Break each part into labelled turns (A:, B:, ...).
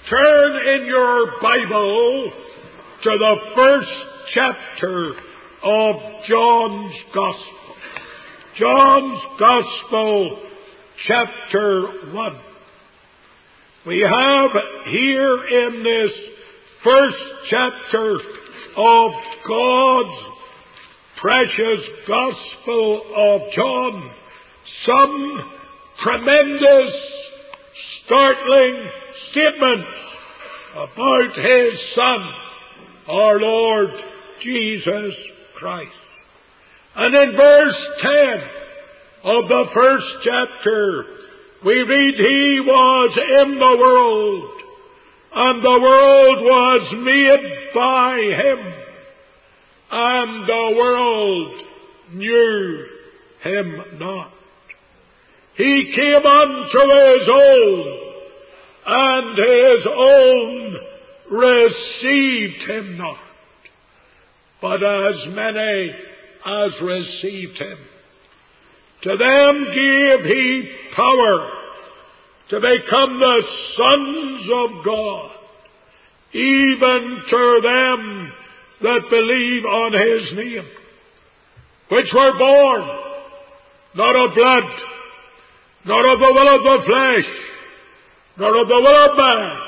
A: turn in your Bible to the first chapter of John's Gospel. John's Gospel, chapter 1. We have here in this first chapter of God's precious Gospel of John some tremendous, startling statements about His Son, our Lord Jesus Christ. And in verse 10 of the first chapter, we read, He was in the world, and the world was made by Him, and the world knew Him not. He came unto His own, and His own received Him not. But as many as received Him, to them gave He power to become the sons of God, even to them that believe on His name, which were born not of blood, not of the will of the flesh, nor of the will of man,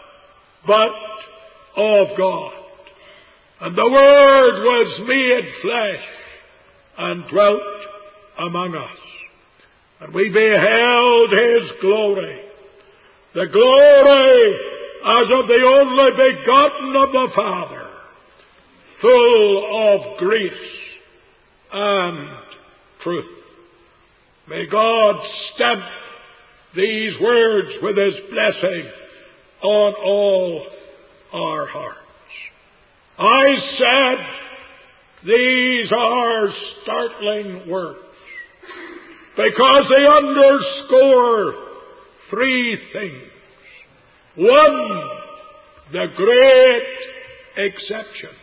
A: but of God. And the Word was made flesh and dwelt among us. And we beheld His glory, the glory as of the only begotten of the Father, full of grace and truth. May God stamp these words with His blessing on all our hearts. I said these are startling words because they underscore three things. One, the great exception.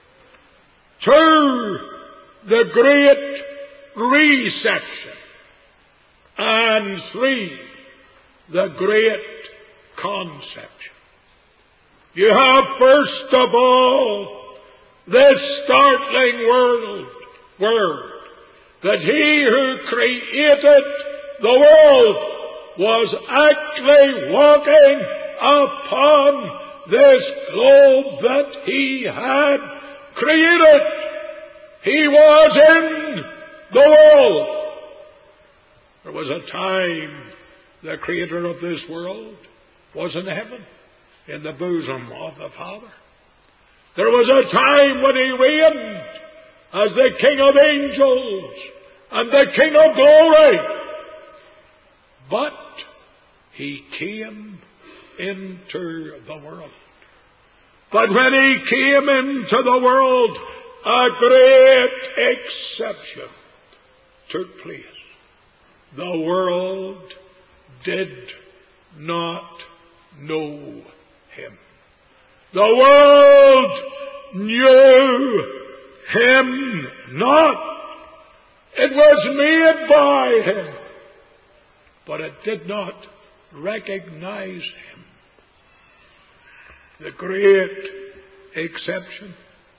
A: Two, the great reception. And three, the great conception. You have first of all this startling word that He who created the world was actually walking upon this globe that He had created. He was in the world. There was a time the Creator of this world was in heaven, in the bosom of the Father. There was a time when He reigned as the King of angels and the King of glory. But He came into the world. But when He came into the world, a great exception took place. The world did not know Him. The world knew Him not. It was made by Him, but it did not recognize Him. The great exception.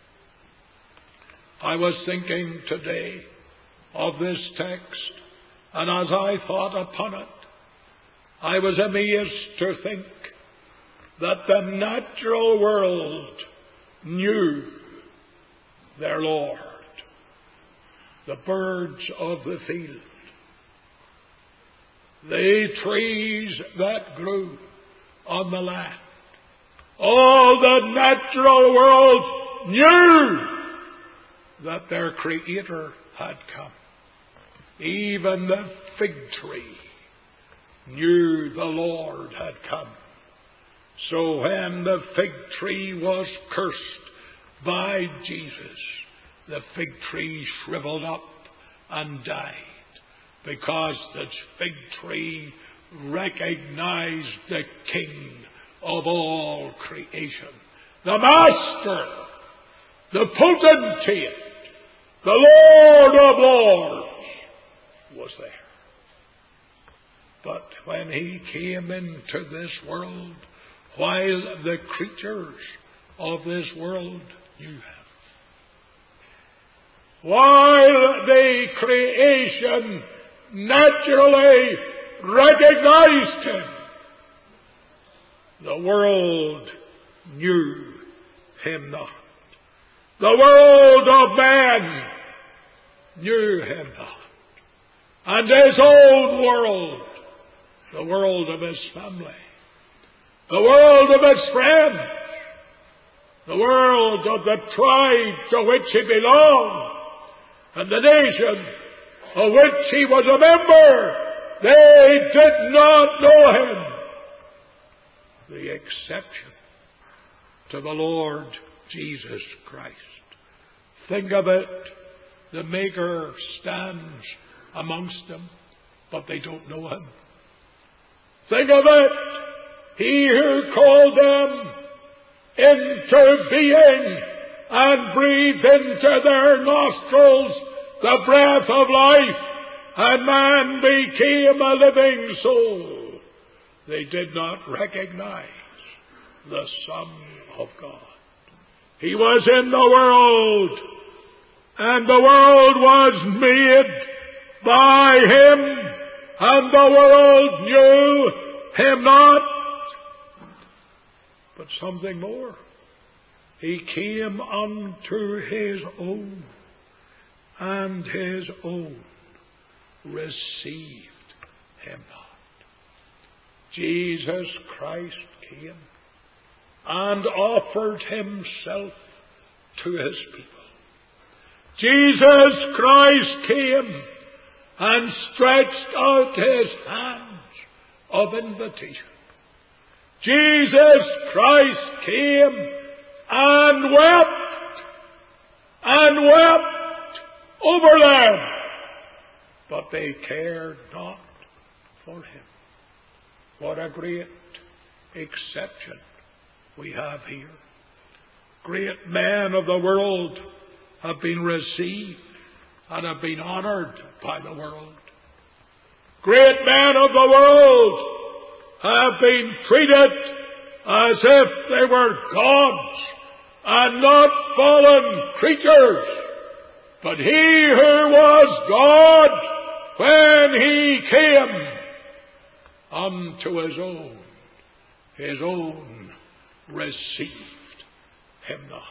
A: I was thinking today of this text, and as I thought upon it, I was amazed to think that the natural world knew their Lord. The birds of the field, the trees that grew on the land, all the natural world knew that their Creator had come. Even the fig tree knew the Lord had come. So when the fig tree was cursed by Jesus, the fig tree shriveled up and died, because the fig tree recognized the King of all creation, the Master, the Potentate, the Lord of Lords was there. But when He came into this world, while the creatures of this world knew him. While the creation naturally recognized him, the world knew him not. The world of man knew him not. And his own world, the world of his family, the world of his friends, the world of the tribe to which he belonged, and the nation of which he was a member, they did not know him. The exception to the Lord Jesus Christ. Think of it. The Maker stands amongst them, but they don't know him. Think of it. He who called them into being and breathed into their nostrils the breath of life, and man became a living soul. They did not recognize the Son of God. He was in the world, and the world was made by him, and the world knew him not. But something more. He came unto his own, and his own received him not. Jesus Christ came and offered himself to his people. Jesus Christ came and stretched out his hands of invitation. Jesus Christ came and wept over them, but they cared not for him. What a great exception we have here. Great men of the world have been received and have been honored by the world. Great men of the world have been treated as if they were gods and not fallen creatures. But he who was God, when he came unto his own received him not.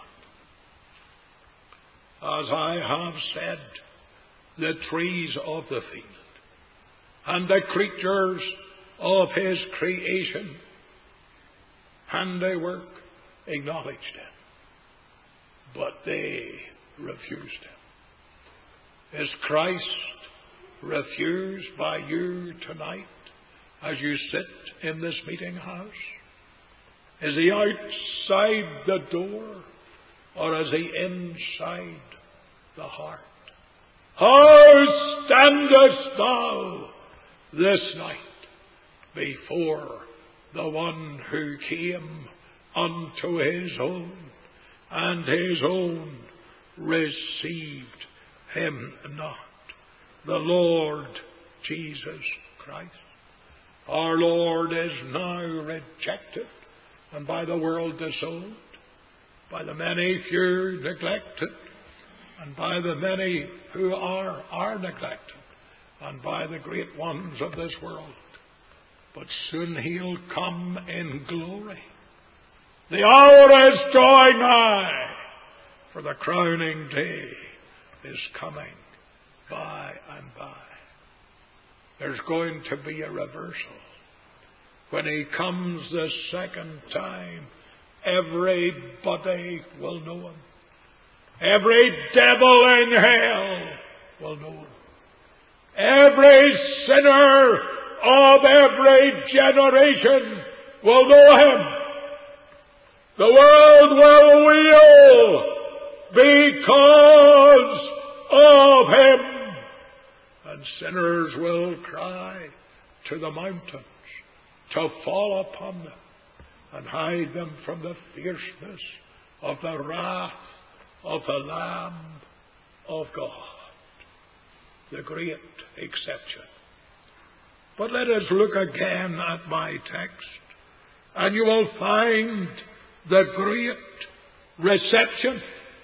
A: As I have said, the trees of the field and the creatures of his creation, handiwork, acknowledged him, but they refused him. Is Christ refused by you tonight as you sit in this meeting house? Is he outside the door, or is he inside the heart? How standest thou this night before the one who came unto his own, and his own received him not? The Lord Jesus Christ. Our Lord is now rejected, and by the world disowned, by the many few neglected, and by the many who are neglected, and by the great ones of this world. But soon he'll come in glory. The hour is drawing nigh, for the crowning day is coming by and by. There's going to be a reversal. When he comes the second time, everybody will know him. Every devil in hell will know him. Every sinner of every generation will know him. The world will because of him. And sinners will cry to the mountains to fall upon them and hide them from the fierceness of the wrath of the Lamb of God. The great exception. But let us look again at my text and you will find the great reception.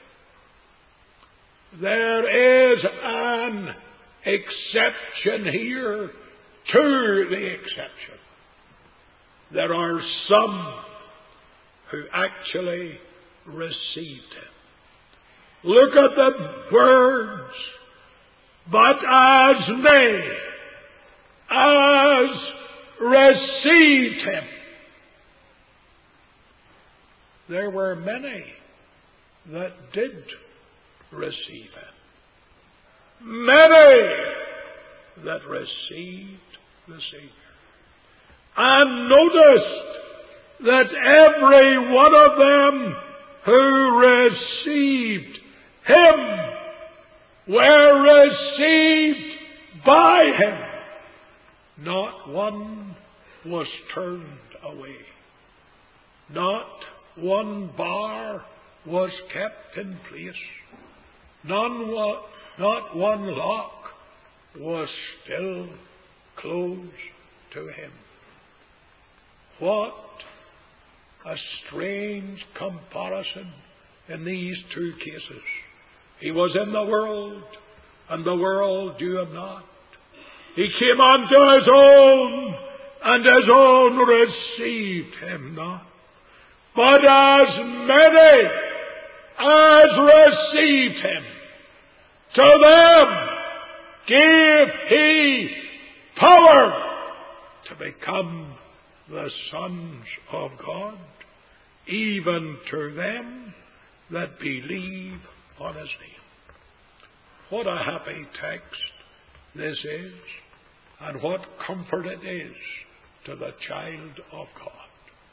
A: There is an exception here to the exception. There are some who actually received him. Look at the words. But as many as received him. There were many that did receive him. Many that received the Savior. And noticed that every one of them who received him were received by him. Not one was turned away. Not one bar was kept in place. Not one lock was still closed to him. What a strange comparison in these two cases. He was in the world, and the world knew him not. He came unto his own, and his own received him not. But as many as received him, to them gave he power to become the sons of God, even to them that believe on his name. What a happy text this is, and what comfort it is to the child of God.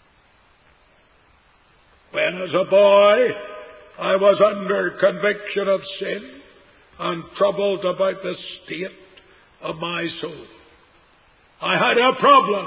A: When as a boy I was under conviction of sin and troubled about the state of my soul, I had a problem.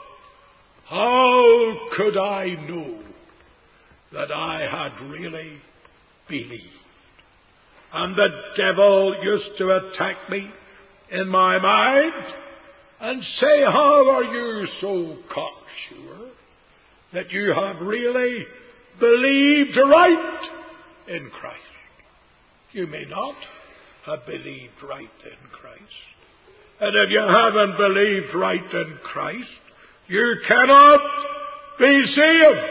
A: How could I know that I had really believed? And the devil used to attack me in my mind and say, how are you so cocksure that you have really believed right in Christ? You may not have believed right in Christ. And if you haven't believed right in Christ, you cannot be saved.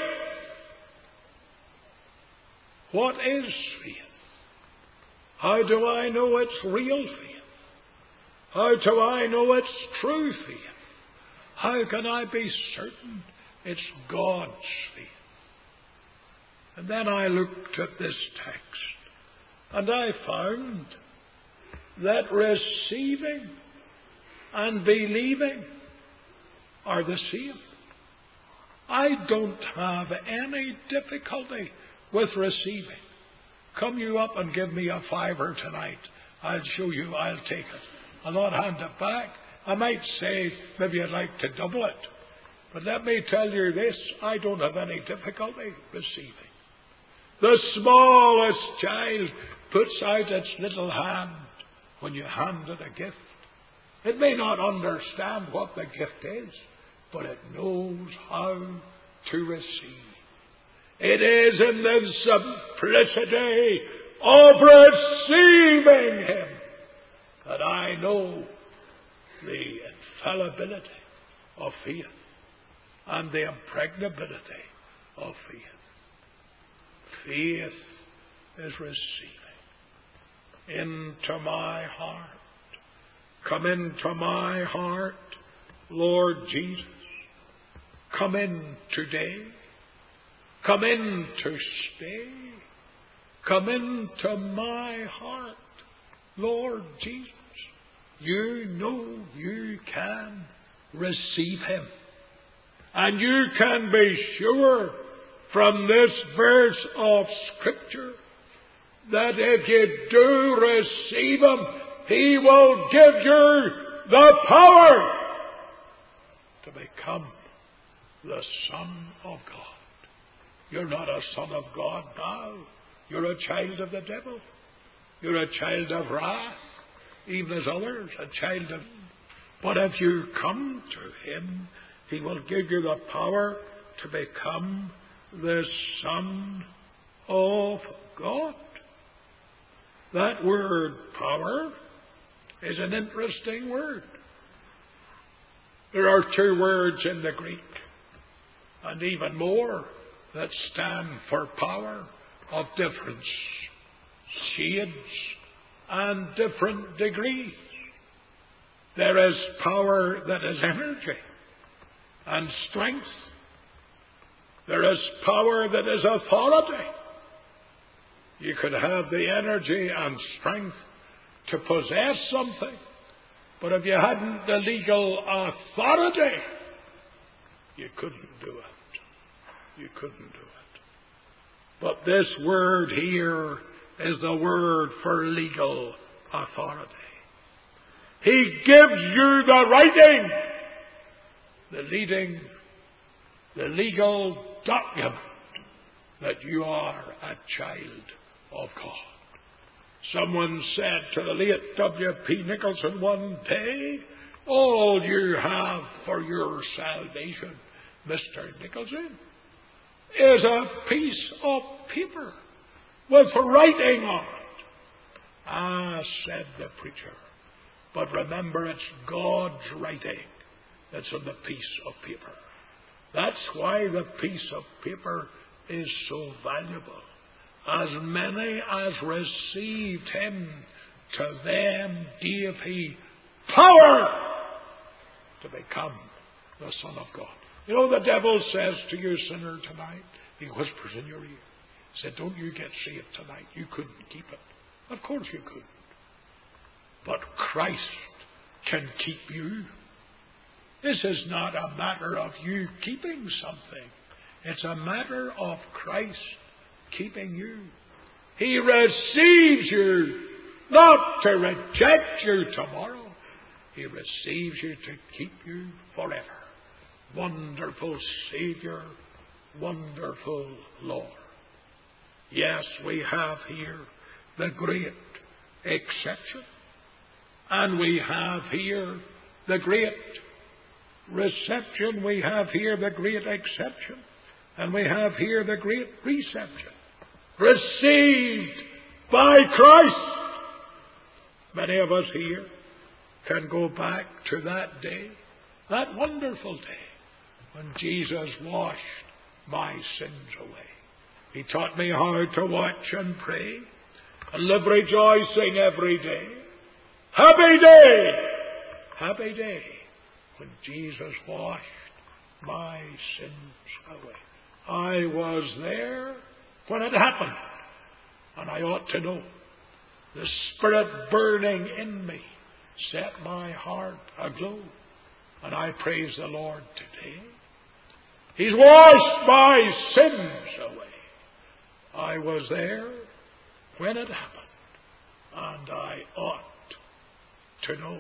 A: What is faith? How do I know it's real faith? How do I know it's true faith? How can I be certain it's God's faith? And then I looked at this text, and I found that receiving and believing are the same. I don't have any difficulty with receiving. Come you up and give me a $5 tonight. I'll show you, I'll take it. I'll not hand it back. I might say, maybe I'd like to double it. But let me tell you this, I don't have any difficulty receiving. The smallest child puts out its little hand when you hand it a gift. It may not understand what the gift is, but it knows how to receive. It is in the simplicity of receiving him that I know the infallibility of faith and the impregnability of faith. Faith is receiving into my heart. Come into my heart, Lord Jesus. Come in today. Come in to stay. Come into my heart, Lord Jesus. You know you can receive him. And you can be sure from this verse of Scripture that if you do receive him, he will give you the power to become the Son of God. You're not a son of God now. You're a child of the devil. You're a child of wrath, even as others, a child of... But if you come to him, he will give you the power to become the Son of God. That word power is an interesting word. There are two words in the Greek, and even more, that stand for power of different shades and different degrees. There is power that is energy and strength. There is power that is authority. You could have the energy and strength to possess something, but if you hadn't the legal authority, you couldn't do it. You couldn't do it. But this word here is the word for legal authority. He gives you the writing, the legal document that you are a child of God. Someone said to the late W.P. Nicholson one day, all you have for your salvation, Mr. Nicholson, is a piece of paper with writing on it. Ah, said the preacher, but remember it's God's writing that's on the piece of paper. That's why the piece of paper is so valuable. As many as received him, to them gave he power to become the Son of God. You know, the devil says to you, sinner, tonight, he whispers in your ear, he said, don't you get saved tonight. You couldn't keep it. Of course you couldn't. But Christ can keep you. This is not a matter of you keeping something. It's a matter of Christ keeping you. He receives you not to reject you tomorrow. He receives you to keep you forever. Wonderful Savior, wonderful Lord. Yes, we have here the great exception. And we have here the great reception. We have here the great exception. And we have here the great reception. Received by Christ. Many of us here can go back to that day, that wonderful day, when Jesus washed my sins away. He taught me how to watch and pray and live rejoicing every day. Happy day! Happy day when Jesus washed my sins away. I was there when it happened, and I ought to know. The Spirit burning in me set my heart aglow, and I praise the Lord today. He's washed my sins away. I was there when it happened, and I ought to know.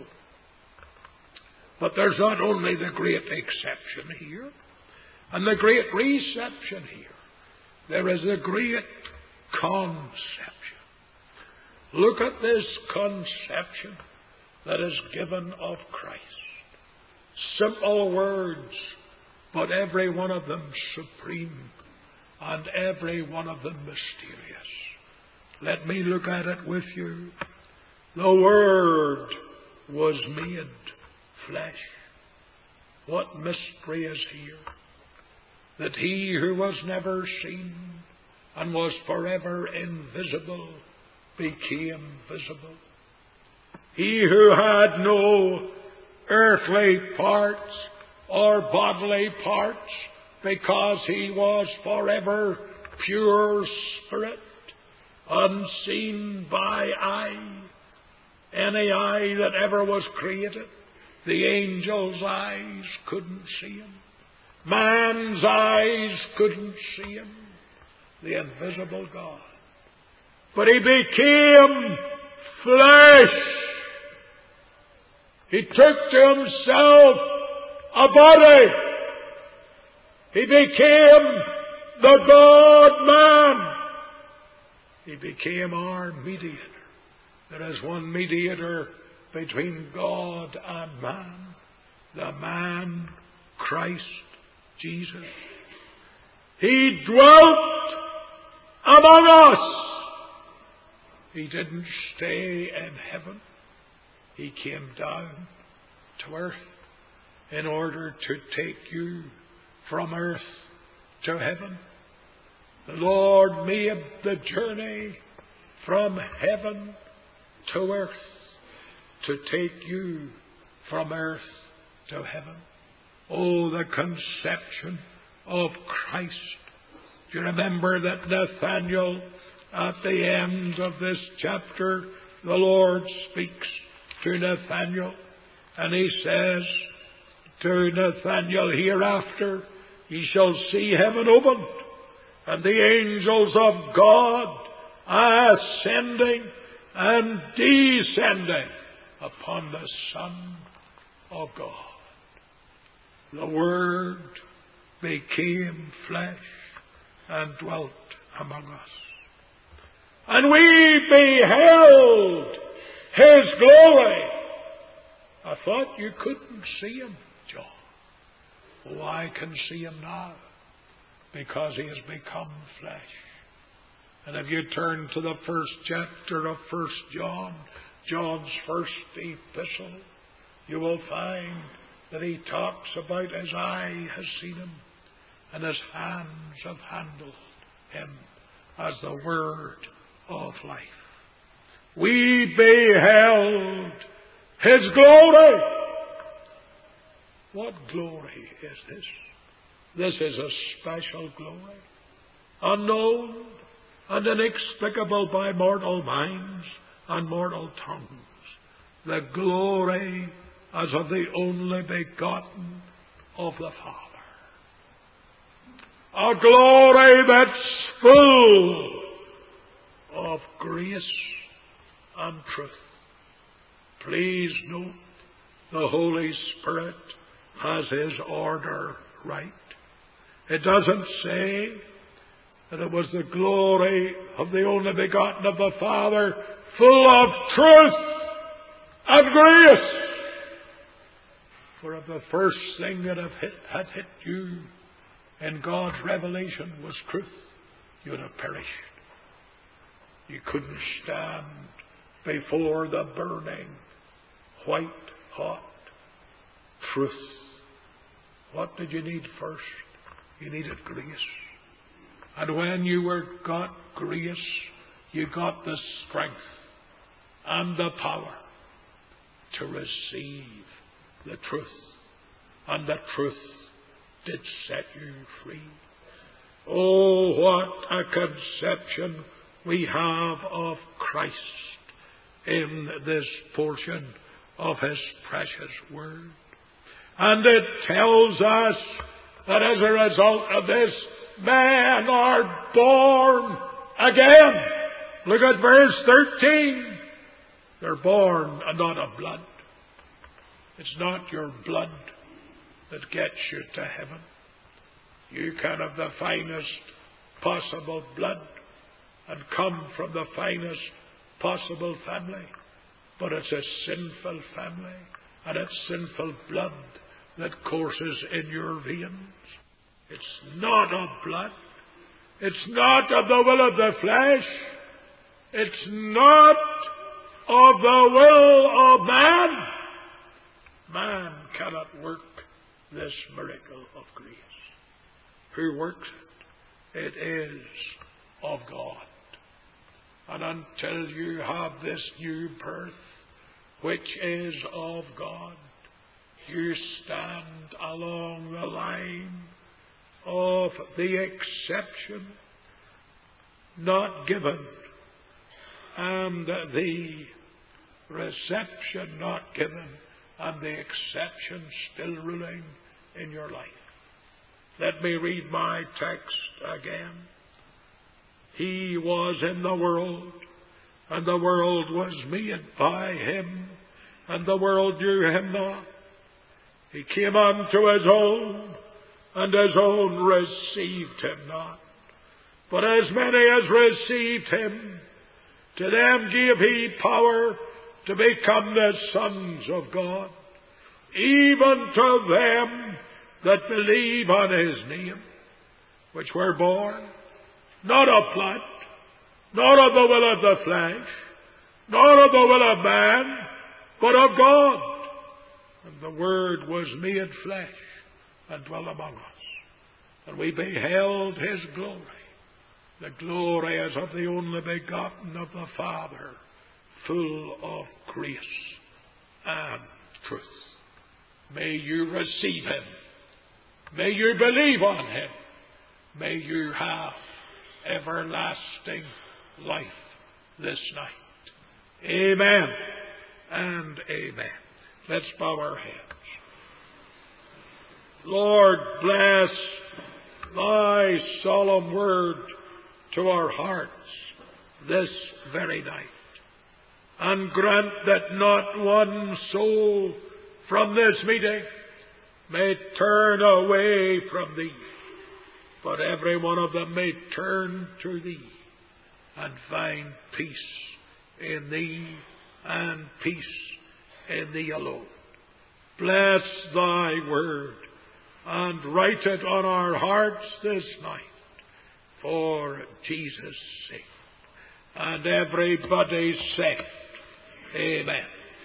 A: But there's not only the great exception here, and the great reception here. There is a great conception. Look at this conception that is given of Christ. Simple words, but every one of them supreme, and every one of them mysterious. Let me look at it with you. The Word was made flesh. What mystery is here? That He who was never seen and was forever invisible became visible. He who had no earthly parts or bodily parts, because He was forever pure spirit, unseen by eye, any eye that ever was created. The angels' eyes couldn't see Him. Man's eyes couldn't see Him. The invisible God. But He became flesh. He took to Himself a body. He became the God-man. He became our mediator. There is one mediator between God and man. The man, Christ Jesus. He dwelt among us. He didn't stay in heaven. He came down to earth in order to take you from earth to heaven. The Lord made the journey from heaven to earth to take you from earth to heaven. Oh, the conception of Christ. Do you remember that Nathanael, at the end of this chapter, the Lord speaks to Nathanael, and he says to Nathanael, hereafter ye shall see heaven opened, and the angels of God ascending and descending upon the Son of God. The Word became flesh and dwelt among us. And we beheld His glory. I thought you couldn't see Him, John. Oh, I can see Him now, because He has become flesh. And if you turn to the first chapter of 1 John, John's first epistle, you will find that he talks about his eye has seen Him and his hands have handled Him as the Word of life. We beheld His glory. What glory is this? This is a special glory, unknown and inexplicable by mortal minds and mortal tongues. The glory as of the only begotten of the Father. A glory that's full of grace and truth. Please note, the Holy Spirit has His order right. It doesn't say that it was the glory of the only begotten of the Father, full of truth and grace. For if the first thing that had hit you in God's revelation was truth, you would have perished. You couldn't stand before the burning, white hot truth. What did you need first? You needed grace. And when you got grace, you got the strength and the power to receive the truth. And the truth did set you free. Oh, what a conception we have of Christ in this portion of His precious Word. And it tells us that as a result of this, men are born again. Look at verse 13. They're born and not of blood. It's not your blood that gets you to heaven. You can have the finest possible blood and come from the finest possible family, but it's a sinful family, and it's sinful blood that courses in your veins. It's not of blood. It's not of the will of the flesh. It's not of the will of man. Man cannot work this miracle of grace. Who works it? It is of God. And until you have this new birth, which is of God, you stand along the line of the exception not given and the reception not given and the exception still ruling in your life. Let me read my text again. He was in the world, and the world was made by Him, and the world knew Him not. He came unto His own, and His own received Him not. But as many as received Him, to them gave He power to become the sons of God, even to them that believe on His name, which were born, not of blood, nor of the will of the flesh, nor of the will of man, but of God. And the Word was made flesh and dwelt among us. And we beheld His glory. The glory as of the only begotten of the Father, full of grace and truth. May you receive Him. May you believe on Him. May you have everlasting life this night. Amen and amen. Let's bow our heads. Lord, bless Thy solemn word to our hearts this very night, and grant that not one soul from this meeting may turn away from Thee, but every one of them may turn to Thee and find peace in Thee and peace in Thee alone. Bless Thy word and write it on our hearts this night for Jesus' sake. And everybody said, Amen.